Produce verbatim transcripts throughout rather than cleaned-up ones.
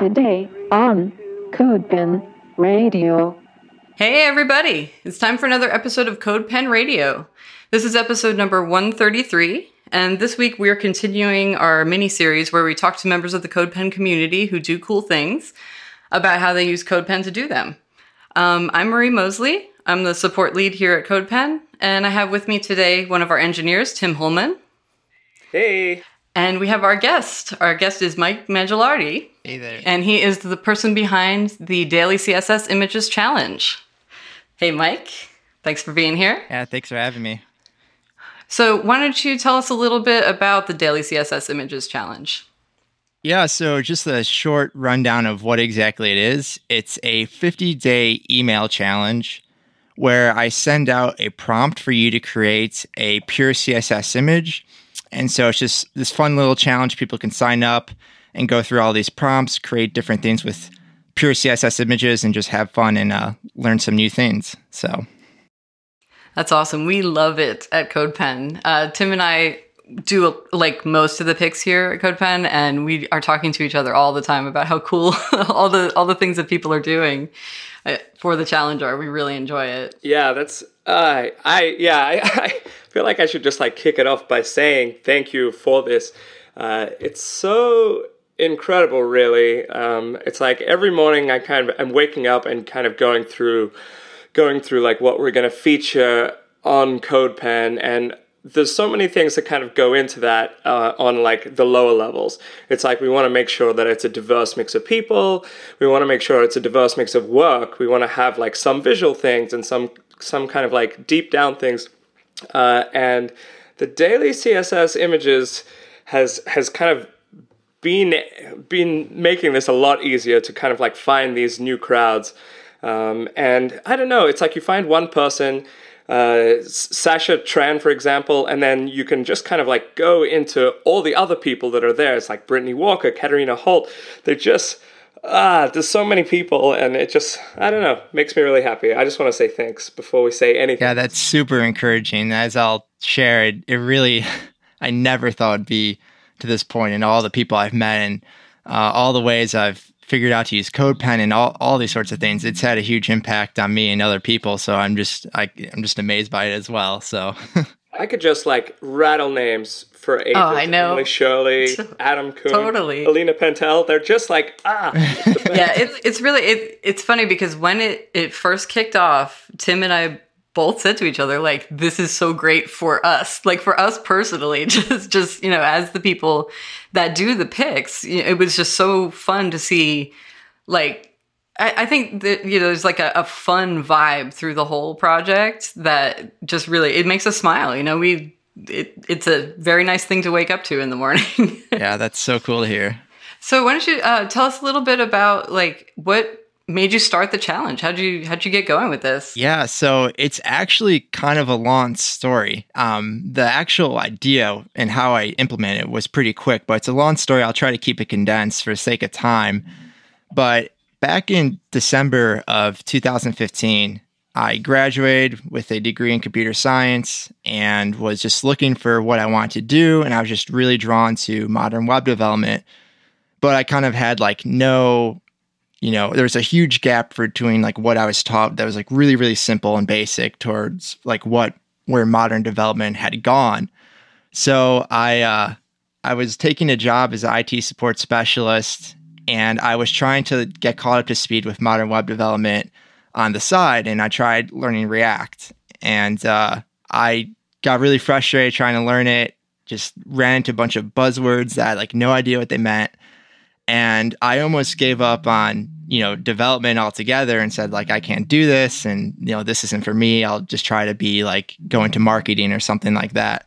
Today on CodePen Radio. Hey everybody, it's time for another episode of CodePen Radio. This is episode number one thirty-three, and this week we are continuing our mini-series where we talk to members of the CodePen community who do cool things about how they use CodePen to do them. Um, I'm Marie Mosley. I'm the support lead here at CodePen, and I have with me today one of our engineers, Tim Holman. Hey! And we have our guest. Our guest is Mike Mangialardi. Hey there. And he is the person behind the Daily C S S Images Challenge. Hey, Mike. Thanks for being here. Yeah, thanks for having me. So why don't you tell us a little bit about the Daily C S S Images Challenge? Yeah, so just a short rundown of what exactly it is. It's a fifty-day email challenge where I send out a prompt for you to create a pure C S S image. And so it's just this fun little challenge. People can sign up and go through all these prompts, create different things with pure C S S images, and just have fun and uh, learn some new things. So that's awesome. We love it at CodePen. Uh, Tim and I do like most of the picks here at CodePen, and we are talking to each other all the time about how cool all the all the things that people are doing uh, for the challenge are. We really enjoy it. Yeah, that's uh, I yeah I, I feel like I should just like kick it off by saying thank you for this. Uh, it's so incredible, really. Um, it's like every morning I kind of I'm waking up and kind of going through going through like what we're going to feature on CodePen, and there's so many things that kind of go into that uh, on like the lower levels. It's like we want to make sure that it's a diverse mix of people. We want to make sure it's a diverse mix of work. We want to have like some visual things and some some kind of like deep down things. Uh, and the Daily C S S Images has has kind of been been making this a lot easier to kind of like find these new crowds. Um, and I don't know, it's like you find one person, uh, Sasha Tran, for example, and then you can just kind of like go into all the other people that are there. It's like Brittany Walker, Katarina Holt. They're just, ah, there's so many people, and it just, I don't know, makes me really happy. I just want to say thanks before we say anything. Yeah, that's super encouraging. As I'll share, it, it really, I never thought it'd be to this point, and all the people I've met and uh, all the ways I've figured out to use CodePen and all, all these sorts of things. It's had a huge impact on me and other people. So I'm just I, I'm just amazed by it as well. So I could just like rattle names for ages. Oh, I know. Emily Shirley, Adam Kuhn, totally. Alina Pentel. They're just like, ah. Yeah, it's it's really, it, it's funny because when it, it first kicked off, Tim and I both said to each other, like, this is so great for us, like for us personally, just, just, you know, as the people that do the picks, you know, it was just so fun to see, like, I, I think that, you know, there's like a, a fun vibe through the whole project that just really, it makes us smile. You know, we, it, it's a very nice thing to wake up to in the morning. Yeah, that's so cool to hear. So why don't you uh, tell us a little bit about like what made you start the challenge? How'd you how'd you get going with this? Yeah, so it's actually kind of a long story. Um, the actual idea and how I implemented it was pretty quick, but it's a long story. I'll try to keep it condensed for the sake of time. But back in December of two thousand fifteen, I graduated with a degree in computer science and was just looking for what I wanted to do. And I was just really drawn to modern web development. But I kind of had like no... You know, there was a huge gap between like what I was taught that was like really, really simple and basic towards like what where modern development had gone. So I uh, I was taking a job as an I T support specialist, and I was trying to get caught up to speed with modern web development on the side. And I tried learning React, and uh, I got really frustrated trying to learn it. Just ran into a bunch of buzzwords that I had like no idea what they meant. And I almost gave up on, you know, development altogether and said, like, I can't do this. And, you know, this isn't for me. I'll just try to be like go into marketing or something like that.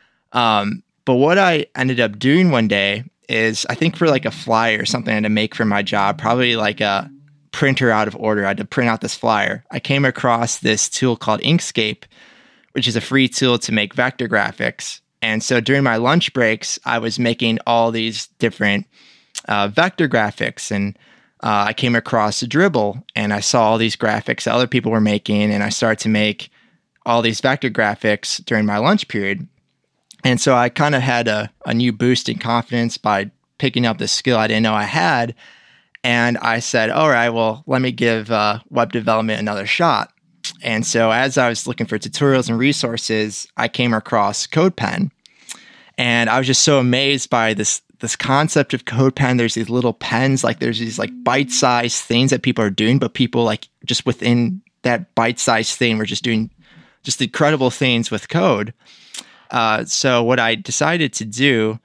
Um, but what I ended up doing one day is I think for like a flyer or something I had to make for my job, probably like a printer out of order. I had to print out this flyer. I came across this tool called Inkscape, which is a free tool to make vector graphics. And so during my lunch breaks, I was making all these different Uh, vector graphics, and uh, I came across Dribbble, and I saw all these graphics that other people were making, and I started to make all these vector graphics during my lunch period. And so I kind of had a, a new boost in confidence by picking up this skill I didn't know I had. And I said, all right, well, let me give uh, web development another shot. And so as I was looking for tutorials and resources, I came across CodePen. And I was just so amazed by this this concept of CodePen. There's these little pens, like there's these like bite-sized things that people are doing, but people like just within that bite-sized thing were just doing just incredible things with code. Uh, so what I decided to do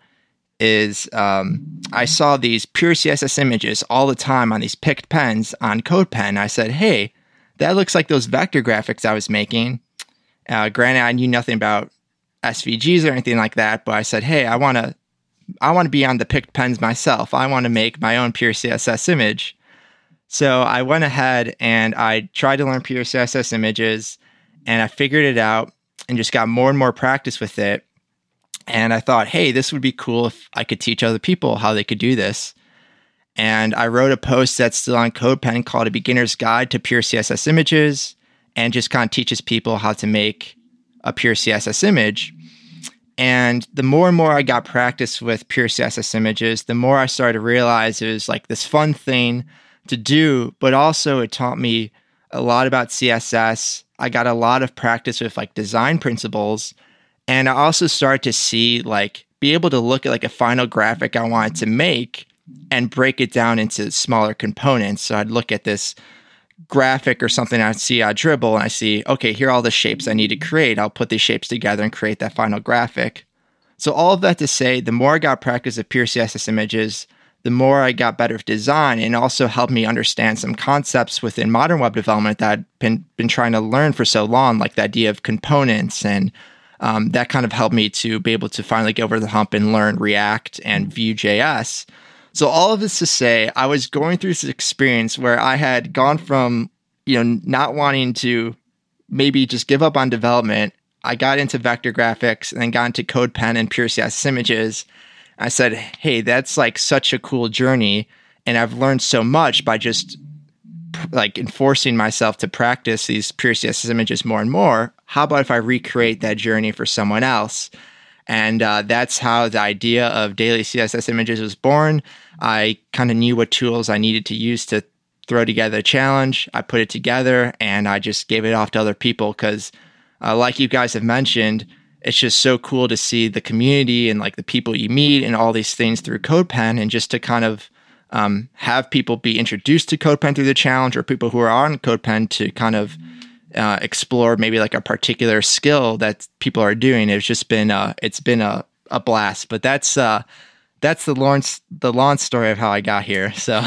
is um, I saw these pure C S S images all the time on these picked pens on CodePen. I said, hey, that looks like those vector graphics I was making. Uh, granted, I knew nothing about S V Gs or anything like that, but I said, hey, I want to I want to be on the picked pens myself. I want to make my own pure C S S image. So I went ahead and I tried to learn pure C S S images, and I figured it out and just got more and more practice with it. And I thought, hey, this would be cool if I could teach other people how they could do this. And I wrote a post that's still on CodePen called A Beginner's Guide to Pure C S S Images, and just kind of teaches people how to make a pure C S S image. And the more and more I got practice with pure C S S images, the more I started to realize it was like this fun thing to do, but also it taught me a lot about C S S. I got a lot of practice with like design principles. And I also started to see like, be able to look at like a final graphic I wanted to make and break it down into smaller components. So I'd look at this graphic or something I see on Dribbble, and I see, okay, here are all the shapes I need to create. I'll put these shapes together and create that final graphic. So all of that to say, the more I got practice of pure C S S images, the more I got better with design, and also helped me understand some concepts within modern web development that I'd been, been trying to learn for so long, like the idea of components. And um, that kind of helped me to be able to finally get over the hump and learn React and Vue.js. So all of this to say, I was going through this experience where I had gone from, you know, not wanting to maybe just give up on development. I got into vector graphics and then got into CodePen and pure C S S images. I said, hey, that's like such a cool journey. And I've learned so much by just like enforcing myself to practice these pure C S S images more and more. How about if I recreate that journey for someone else? And uh, that's how the idea of daily C S S images was born. I kind of knew what tools I needed to use to throw together a challenge. I put it together and I just gave it off to other people because, uh, like you guys have mentioned, it's just so cool to see the community and like the people you meet and all these things through CodePen, and just to kind of um, have people be introduced to CodePen through the challenge, or people who are on CodePen to kind of uh, explore maybe like a particular skill that people are doing. It's just been uh, it's been a, a blast. But that's uh, that's the Lawrence the launch story of how I got here. So.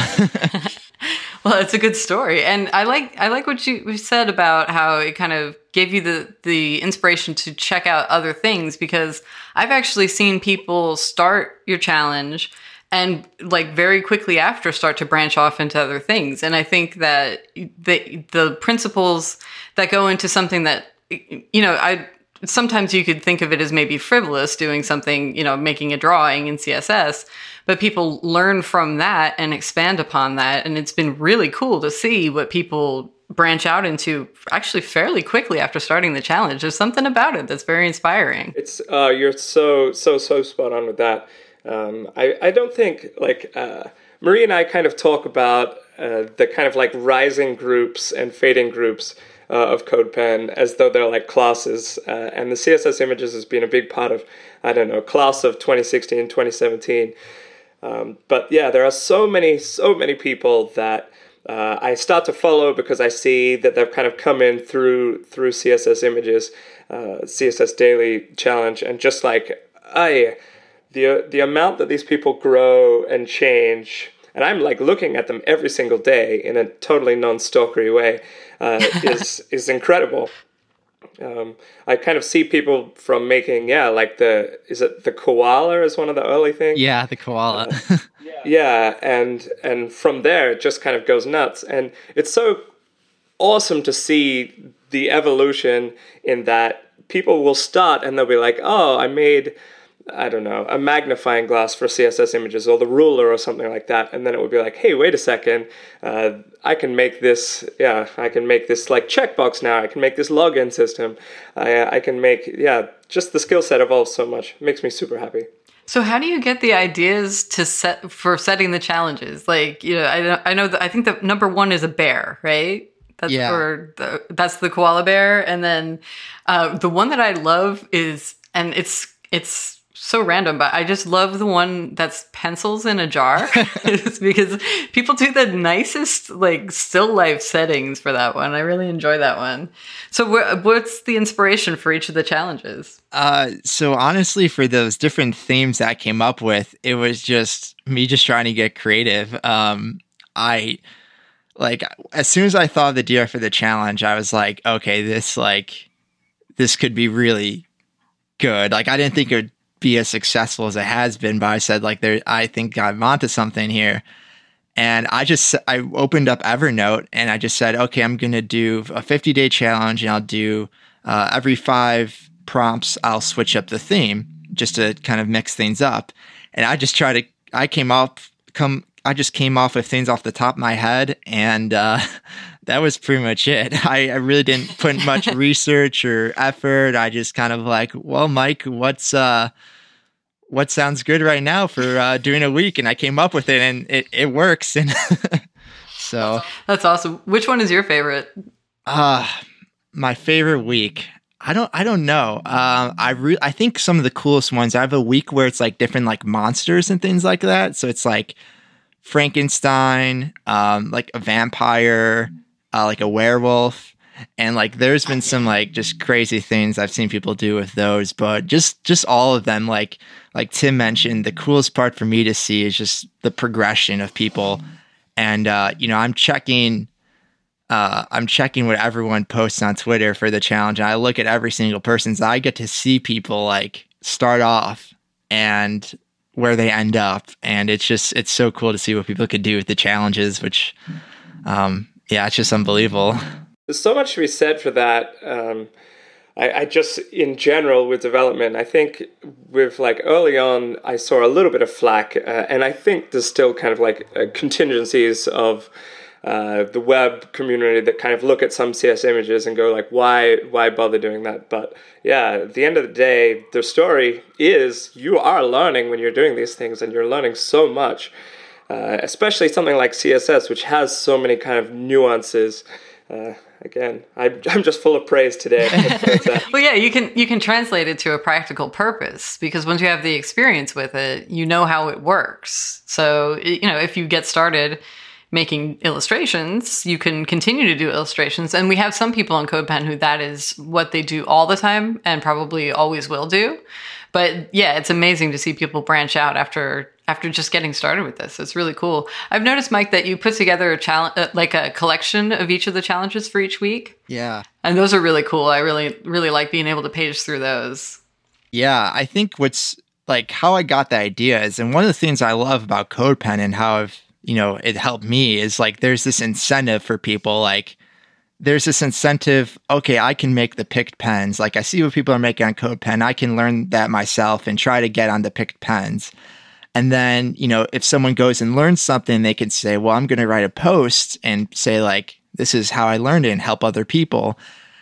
Well, it's a good story, and I like I like what you said about how it kind of gave you the the inspiration to check out other things, because I've actually seen people start your challenge and like very quickly after start to branch off into other things. And I think that the the principles that go into something that, you know, I sometimes you could think of it as maybe frivolous, doing something, you know, making a drawing in C S S, but people learn from that and expand upon that. And it's been really cool to see what people branch out into actually fairly quickly after starting the challenge. There's something about it that's very inspiring. It's uh, you're so, so, so spot on with that. Um, I, I don't think, like, uh, Marie and I kind of talk about uh, the kind of like rising groups and fading groups uh, of CodePen as though they're like classes. Uh, and the C S S images has been a big part of, I don't know, class of twenty sixteen, twenty seventeen. Um, but yeah, there are so many, so many people that uh, I start to follow because I see that they've kind of come in through through C S S images, uh, C S S Daily Challenge, and just like, I, the the amount that these people grow and change, and I'm like looking at them every single day in a totally non-stalkery way, uh, is is incredible. Um, I kind of see people from making, yeah, like the, is it the koala is one of the early things? Yeah, the koala. Uh, yeah, and and from there it just kind of goes nuts. And it's so awesome to see the evolution in that people will start and they'll be like, oh, I made, I don't know, a magnifying glass for C S S images, or the ruler or something like that. And then it would be like, hey, wait a second, uh, I can make this, yeah, I can make this like checkbox now. I can make this login system. I, I can make, yeah, just the skill set evolves so much. It makes me super happy. So how do you get the ideas to set for setting the challenges? Like, you know, I know, I know that I think the number one is a bear, right? That's Yeah. or the, that's the koala bear, and then uh, the one that I love is, and it's it's so random, but I just love the one that's pencils in a jar. It's because people do the nicest like still life settings for that one. I really enjoy that one. So wh- what's the inspiration for each of the challenges? Uh, so honestly, for those different themes that I came up with, it was just me just trying to get creative. Um, I like as soon as I thought of the idea for the challenge, I was like, okay, this like this could be really good. Like I didn't think it would be as successful as it has been, but I said like there, I think I'm onto something here. And I just, I opened up Evernote and I just said, okay, I'm going to do a fifty day challenge and I'll do uh, every five prompts, I'll switch up the theme just to kind of mix things up. And I just try to, I came off, come, I just came off with things off the top of my head. And uh, that was pretty much it. I, I really didn't put much research or effort. I just kind of like, well, Mike, what's, uh, what sounds good right now for uh, doing a week? And I came up with it and it, it works. And so That's awesome. Which one is your favorite? uh, my favorite week. I don't, I don't know. Uh, I re- I think some of the coolest ones, I have a week where it's like different like monsters and things like that. So it's like Frankenstein, um, like a vampire, uh, like a werewolf. And like, there's been some like just crazy things I've seen people do with those, but just, just all of them, like, like Tim mentioned, the coolest part for me to see is just the progression of people. And, uh, you know, I'm checking, uh, I'm checking what everyone posts on Twitter for the challenge. And I look at every single person. So I get to see people like start off and where they end up. And it's just, it's so cool to see what people could do with the challenges, which, um, yeah, it's just unbelievable. There's so much to be said for that. Um, I, I just, in general, with development, I think with like early on, I saw a little bit of flack, uh, and I think there's still kind of like uh, contingencies of uh, the web community that kind of look at some C S images and go like, why, why bother doing that? But yeah, at the end of the day, the story is you are learning when you're doing these things, and you're learning so much, uh, especially something like C S S, which has so many kind of nuances. Uh, Again, I, I'm just full of praise today. Well, yeah, you can you can translate it to a practical purpose, because once you have the experience with it, you know how it works. So, you know, if you get started making illustrations, you can continue to do illustrations. And we have some people on CodePen who that is what they do all the time and probably always will do. But yeah, it's amazing to see people branch out after after just getting started with this. It's really cool. I've noticed, Mike, that you put together a challenge, uh, like a collection of each of the challenges for each week. Yeah. And those are really cool. I really, really like being able to page through those. Yeah. I think what's like how I got the idea is, and one of the things I love about CodePen and how I've, you know, it helped me is like, there's this incentive for people. Like there's this incentive. Okay, I can make the picked pens. Like I see what people are making on CodePen. I can learn that myself and try to get on the picked pens. And then, you know, if someone goes and learns something, they can say, well, I'm going to write a post and say like, this is how I learned it and help other people.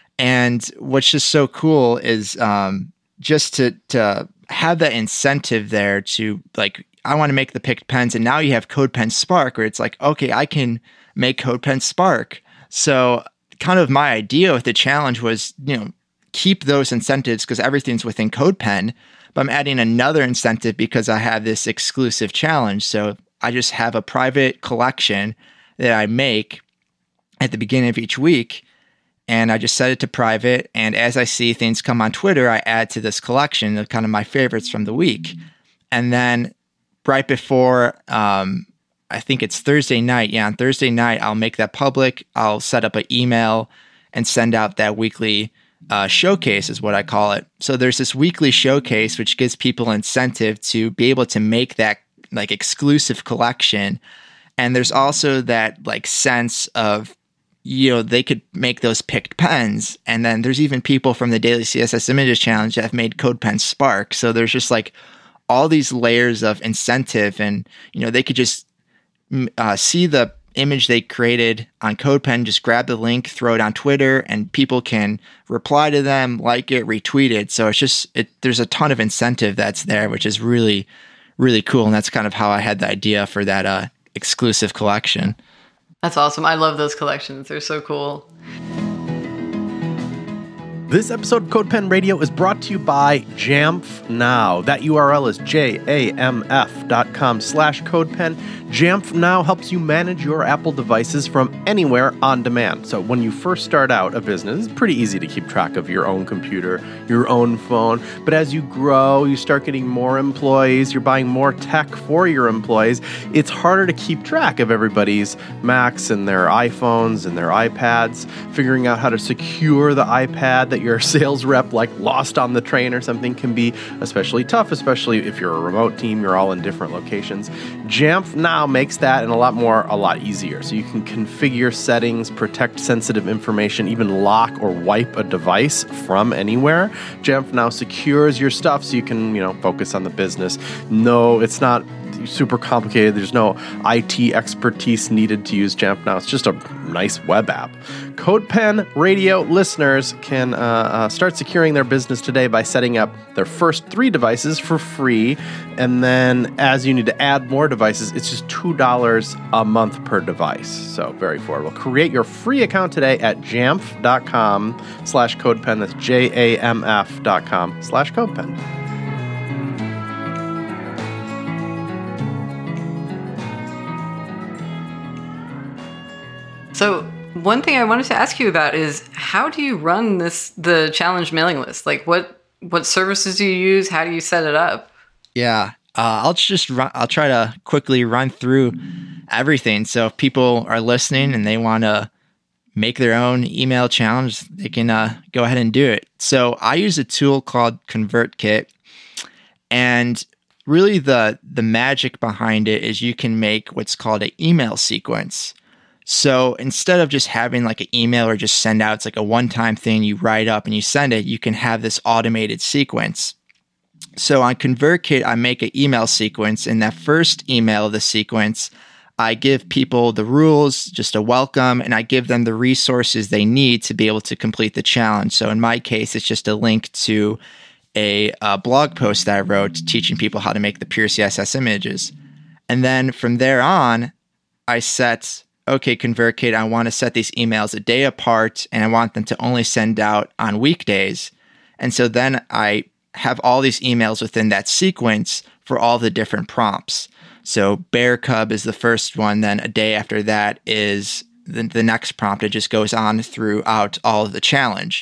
And what's just so cool is um, just to, to have that incentive there to like, I want to make the picked pens. And now you have CodePen Spark where it's like, okay, I can make CodePen Spark. So kind of my idea with the challenge was, you know, keep those incentives because everything's within CodePen. But I'm adding another incentive because I have this exclusive challenge. So I just have a private collection that I make at the beginning of each week. And I just set it to private. And as I see things come on Twitter, I add to this collection of kind of my favorites from the week. And then right before, um, I think it's Thursday night. Yeah, on Thursday night, I'll make that public. I'll set up an email and send out that weekly Uh, showcase is what I call it. So there's this weekly showcase, which gives people incentive to be able to make that like exclusive collection. And there's also that like sense of, you know, they could make those picked pens. And then there's even people from the Daily C S S Images Challenge that have made CodePen Spark. So there's just like all these layers of incentive and, you know, they could just uh, see the image they created on CodePen, just grab the link, throw it on Twitter, and people can reply to them, like it, retweet it. So it's just, it, there's a ton of incentive that's there, which is really, really cool. And that's kind of how I had the idea for that uh, exclusive collection. That's awesome. I love those collections. They're so cool. This episode of CodePen Radio is brought to you by Jamf Now. That U R L is J-A-M-F dot com slash CodePen. Jamf Now helps you manage your Apple devices from anywhere on demand. So when you first start out a business, it's pretty easy to keep track of your own computer, your own phone. But as you grow, you start getting more employees, you're buying more tech for your employees, it's harder to keep track of everybody's Macs and their iPhones and their iPads, figuring out how to secure the iPad that your sales rep like lost on the train or something can be especially tough, especially if you're a remote team, you're all in different locations. Jamf Now makes that and a lot more a lot easier. So you can configure settings, protect sensitive information, even lock or wipe a device from anywhere. Jamf Now secures your stuff so you can, you know, focus on the business. No, it's not super complicated. There's no I T expertise needed to use Jamf Now. It's just a nice web app. CodePen Radio listeners can uh, uh, start securing their business today by setting up their first three devices for free. And then as you need to add more devices, it's just two dollars a month per device. So very affordable. Create your free account today at jamf.com slash CodePen. That's J-A-M-F dot com slash CodePen. So one thing I wanted to ask you about is how do you run this the challenge mailing list? Like what what services do you use? How do you set it up? Yeah, uh, I'll just run, I'll try to quickly run through everything. So if people are listening and they want to make their own email challenge, they can uh, go ahead and do it. So I use a tool called ConvertKit, and really the the magic behind it is you can make what's called an email sequence. So instead of just having like an email or just send out, it's like a one-time thing you write up and you send it, you can have this automated sequence. So on ConvertKit, I make an email sequence. In that first email of the sequence, I give people the rules, just a welcome, and I give them the resources they need to be able to complete the challenge. So in my case, it's just a link to a, a blog post that I wrote teaching people how to make the pure C S S images. And then from there on, I set... okay, ConvertKit, I want to set these emails a day apart and I want them to only send out on weekdays. And so then I have all these emails within that sequence for all the different prompts. So Bear Cub is the first one. Then a day after that is the, the next prompt. It just goes on throughout all of the challenge.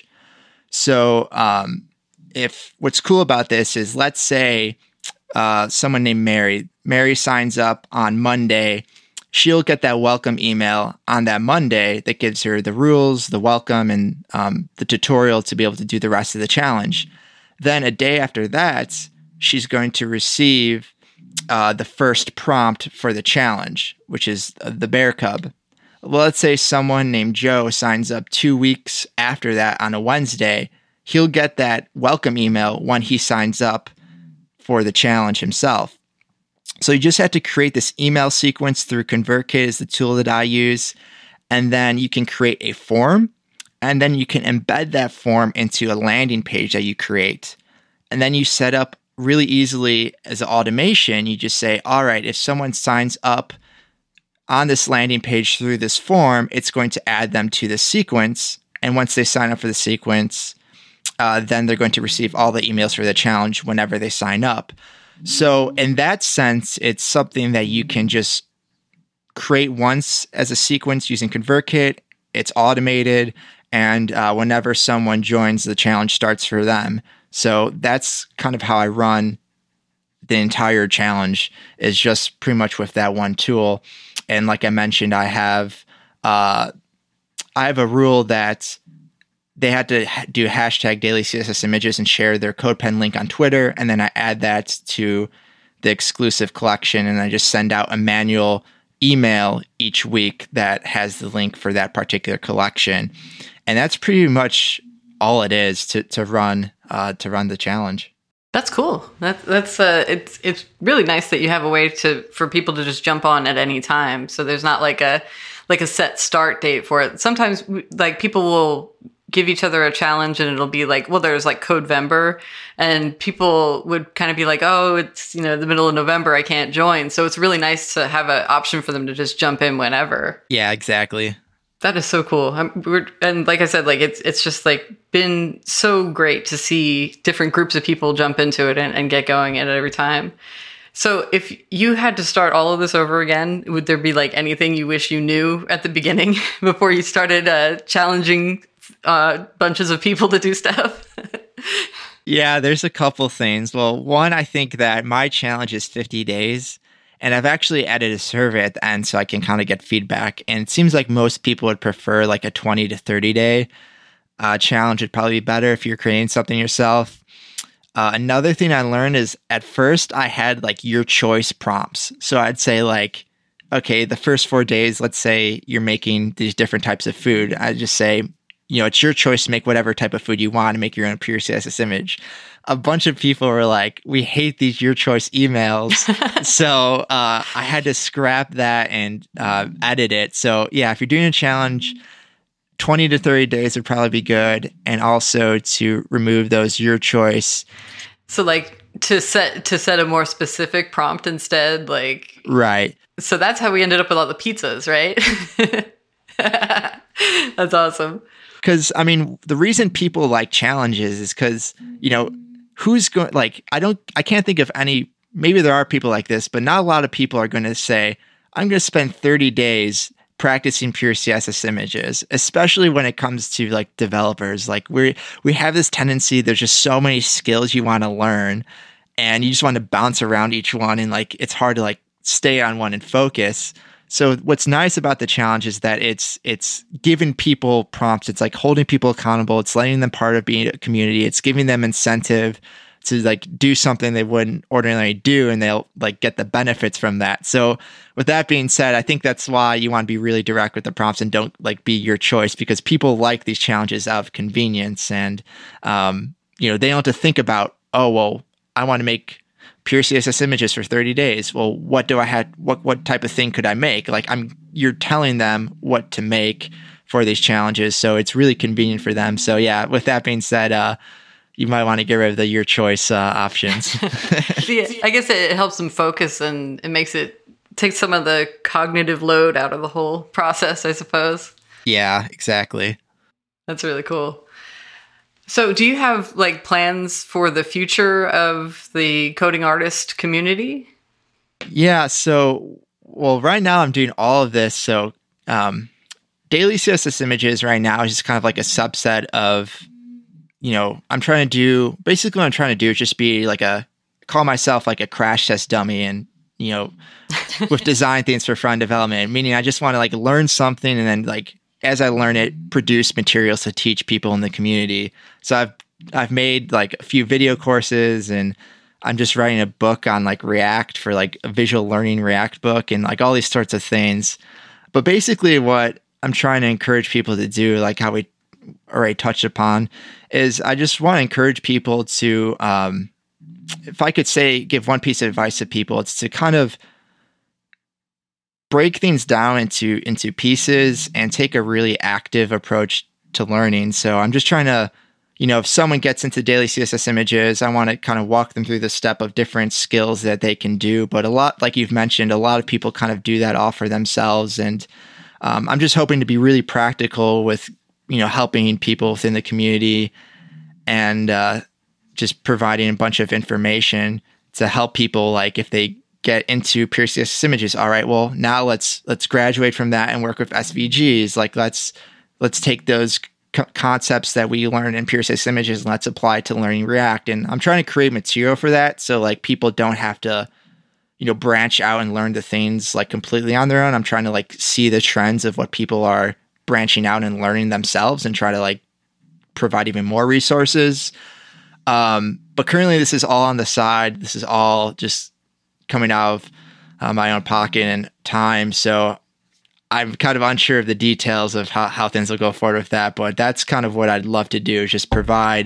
So um, if what's cool about this is, let's say uh, someone named Mary, Mary signs up on Monday. She'll get that welcome email on that Monday that gives her the rules, the welcome, and um, the tutorial to be able to do the rest of the challenge. Then a day after that, she's going to receive uh, the first prompt for the challenge, which is the Bear Cub. Well, let's say someone named Joe signs up two weeks after that on a Wednesday. He'll get that welcome email when he signs up for the challenge himself. So you just have to create this email sequence through ConvertKit is the tool that I use. And then you can create a form, and then you can embed that form into a landing page that you create. And then you set up really easily as an automation. You just say, all right, if someone signs up on this landing page through this form, it's going to add them to the sequence. And once they sign up for the sequence, uh, then they're going to receive all the emails for the challenge whenever they sign up. So in that sense, it's something that you can just create once as a sequence using ConvertKit. It's automated, and uh, whenever someone joins, the challenge starts for them. So that's kind of how I run the entire challenge, is just pretty much with that one tool. And like I mentioned, I have uh, I have a rule that they had to do hashtag daily C S S images and share their CodePen link on Twitter. And then I add that to the exclusive collection, and I just send out a manual email each week that has the link for that particular collection. And that's pretty much all it is to, to run, uh, to run the challenge. That's cool. That, that's uh, it's it's really nice that you have a way to for people to just jump on at any time. So there's not like a like a set start date for it. Sometimes like people will give each other a challenge and it'll be like, well, there's like Codevember, and people would kind of be like, oh, it's, you know, the middle of November, I can't join. So it's really nice to have an option for them to just jump in whenever. Yeah, exactly. That is so cool. I'm, we're, and like I said, like it's it's just like been so great to see different groups of people jump into it and, and get going at it every time. So if you had to start all of this over again, would there be like anything you wish you knew at the beginning before you started uh, challenging uh, bunches of people to do stuff? Yeah, there's a couple things. Well, one, I think that my challenge is fifty days. And I've actually added a survey at the end so I can kind of get feedback. And it seems like most people would prefer like a twenty to thirty day uh, challenge would probably be better if you're creating something yourself. Uh, another thing I learned is at first I had like your choice prompts. So I'd say like, okay, the first four days, let's say you're making these different types of food. I'd just say, you know, it's your choice to make whatever type of food you want and make your own pure C S S image. A bunch of people were like, we hate these your choice emails. so uh, I had to scrap that and uh, edit it. So yeah, if you're doing a challenge, twenty to thirty days would probably be good. And also to remove those your choice. So like to set to set a more specific prompt instead, like right. So that's how we ended up with all the pizzas, right? That's awesome. Because I mean, the reason people like challenges is because, you know, who's going like, I don't, I can't think of any, maybe there are people like this, but not a lot of people are going to say, I'm going to spend thirty days practicing pure C S S images, especially when it comes to like developers. Like we we have this tendency, there's just so many skills you want to learn and you just want to bounce around each one. And like, it's hard to like stay on one and focus. So what's nice about the challenge is that it's it's giving people prompts. It's like holding people accountable. It's letting them part of being a community. It's giving them incentive to like do something they wouldn't ordinarily do, and they'll like get the benefits from that. So with that being said, I think that's why you want to be really direct with the prompts and don't like be your choice, because people like these challenges out of convenience, and um, you know, they don't have to think about, oh well, I want to make pure C S S images for thirty days. Well, what do I have? What what type of thing could I make? Like I'm, you're telling them what to make for these challenges, so it's really convenient for them. So yeah, with that being said, uh, you might want to get rid of the your choice uh, options. Yeah, I guess it helps them focus, and it makes it takes some of the cognitive load out of the whole process, I suppose. Yeah, exactly. That's really cool. So do you have like plans for the future of the coding artist community? Yeah. So, well, right now I'm doing all of this. So um, daily C S S images right now is just kind of like a subset of, you know, I'm trying to do, basically what I'm trying to do is just be like a, call myself like a crash test dummy, and, you know, with design things for front development, meaning I just want to like learn something and then like, as I learn it, produce materials to teach people in the community. So I've I've made like a few video courses, and I'm just writing a book on like React for like a visual learning React book, and like all these sorts of things. But basically what I'm trying to encourage people to do, like how we already touched upon, is I just want to encourage people to, um, if I could say, give one piece of advice to people, it's to kind of break things down into into pieces and take a really active approach to learning. So I'm just trying to, you know, if someone gets into daily C S S images, I want to kind of walk them through the step of different skills that they can do. But a lot, like you've mentioned, a lot of people kind of do that all for themselves. And um, I'm just hoping to be really practical with, you know, helping people within the community and uh, just providing a bunch of information to help people, like if they get into pure C S S images, all right, well, now let's let's graduate from that and work with S V Gs. Like let's let's take those co- concepts that we learn in pure C S S images and let's apply to learning React. And I'm trying to create material for that, so like people don't have to, you know, branch out and learn the things like completely on their own. I'm trying to like see the trends of what people are branching out and learning themselves and try to like provide even more resources. Um, but currently this is all on the side. This is all just coming out of uh, my own pocket and time. So I'm kind of unsure of the details of how, how things will go forward with that, but that's kind of what I'd love to do, is just provide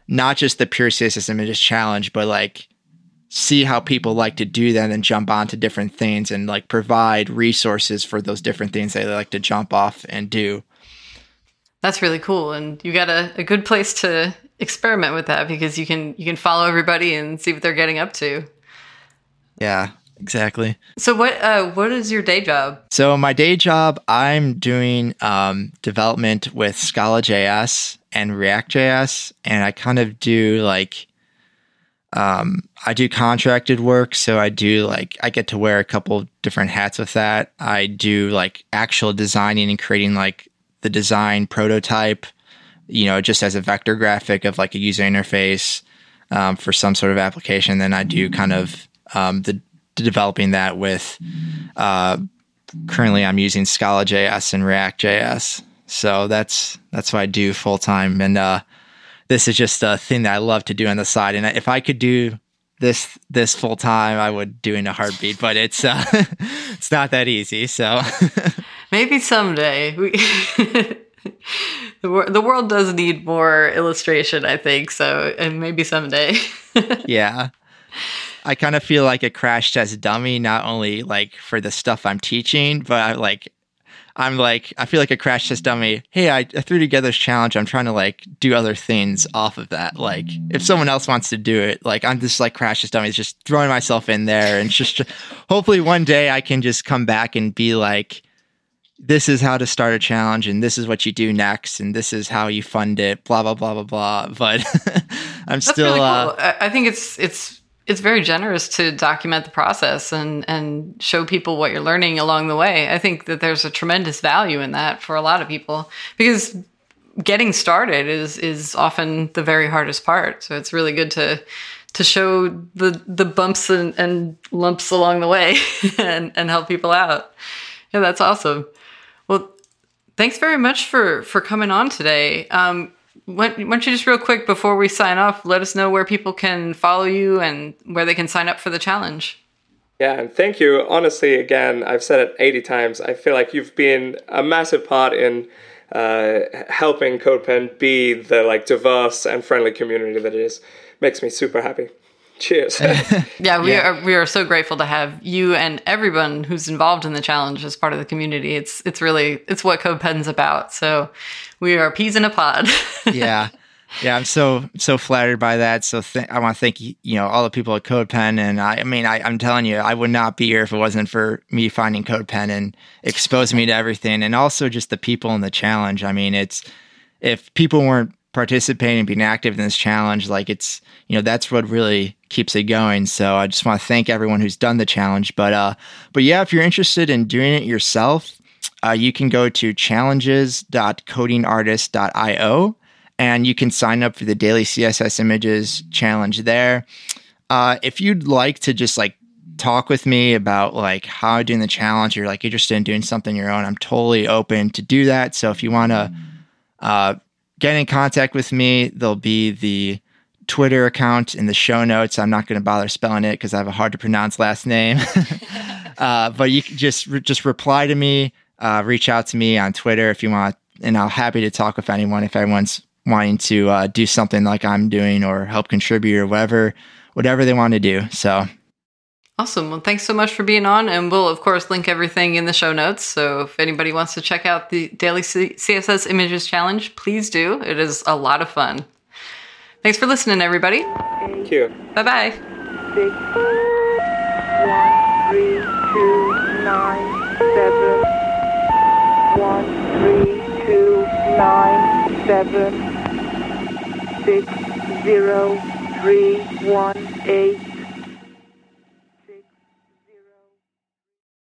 not just the pure C S S images challenge, but like see how people like to do that and jump onto different things and like provide resources for those different things they like to jump off and do. That's really cool. And you got a, a good place to experiment with that because you can, you can follow everybody and see what they're getting up to. Yeah, exactly. So what, uh, what is your day job? So my day job, I'm doing um, development with Scala J S and React J S. And I kind of do like, um, I do contracted work. So I do like, I get to wear a couple different hats with that. I do like actual designing and creating like the design prototype, you know, just as a vector graphic of like a user interface um, for some sort of application. Then I do kind of um, the developing that with, uh, currently I'm using Scala J S and React J S. So that's, that's what I do full time. And uh, this is just a thing that I love to do on the side. And if I could do this, this full time, I would do it in a heartbeat, but it's, uh, it's not that easy. So maybe someday. We the, wor- the world does need more illustration, I think. So, and maybe someday. Yeah. I kind of feel like a crash test dummy, not only like for the stuff I'm teaching, but I like, I'm like, I feel like a crash test dummy. Hey, I, I threw together this challenge. I'm trying to like do other things off of that. Like if someone else wants to do it, like I'm just like crash test dummy, just throwing myself in there and just hopefully one day I can just come back and be like, this is how to start a challenge and this is what you do next. And this is how you fund it, blah, blah, blah, blah, blah. But I'm That's still, really cool. uh, I think it's, it's, it's very generous to document the process and, and show people what you're learning along the way. I think that there's a tremendous value in that for a lot of people because getting started is, is often the very hardest part. So it's really good to, to show the, the bumps and, and lumps along the way and, and help people out. Yeah, that's awesome. Well, thanks very much for, for coming on today. Um, Why don't you just real quick before we sign off, let us know where people can follow you and where they can sign up for the challenge. Yeah, and thank you. Honestly, again, I've said it eighty times. I feel like you've been a massive part in uh, helping CodePen be the like diverse and friendly community that it is. Makes me super happy. Cheers. Yeah, we Yeah. are we are so grateful to have you and everyone who's involved in the challenge as part of the community. It's it's really it's what CodePen's about. So we are peas in a pod. yeah. Yeah, I'm so so flattered by that. So th- I want to thank you know all the people at CodePen, and I, I mean I, I'm telling you, I would not be here if it wasn't for me finding CodePen and exposing me to everything, and also just the people in the challenge. I mean, it's if people weren't participating and being active in this challenge, like it's you know that's what really keeps it going. So I just want to thank everyone who's done the challenge. But uh, but yeah, if you're interested in doing it yourself, uh, you can go to challenges dot coding artist dot io. And you can sign up for the Daily C S S Images Challenge there. Uh, if you'd like to just like talk with me about like how doing the challenge, you're like interested in doing something your own, I'm totally open to do that. So if you want to uh, get in contact with me, there'll be the Twitter account in the show notes. I'm not going to bother spelling it because I have a hard to pronounce last name. uh, but you can just re- just reply to me, uh, reach out to me on Twitter if you want, and I'm happy to talk with anyone if anyone's wanting to uh, do something like I'm doing or help contribute or whatever, whatever they want to do. So Awesome. Well, thanks so much for being on. And we'll, of course, link everything in the show notes. So if anybody wants to check out the Daily C- CSS Images Challenge, please do. It is a lot of fun. Thanks for listening, everybody. Thank you. Bye-bye. Six, one, three, two, nine, seven. One, three, two, nine, seven. Six, zero, three, one, eight.